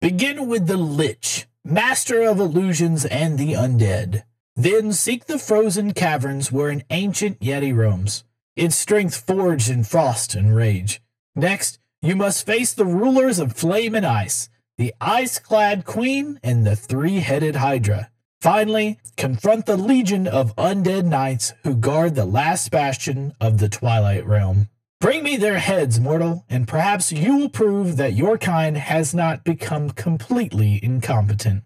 Begin with the Lich, master of illusions and the undead. Then seek the frozen caverns where an ancient Yeti roams, its strength forged in frost and rage. Next, you must face the rulers of flame and ice, the ice-clad queen and the three-headed Hydra. Finally, confront the legion of undead knights who guard the last bastion of the Twilight Realm. Bring me their heads, mortal, and perhaps you will prove that your kind has not become completely incompetent.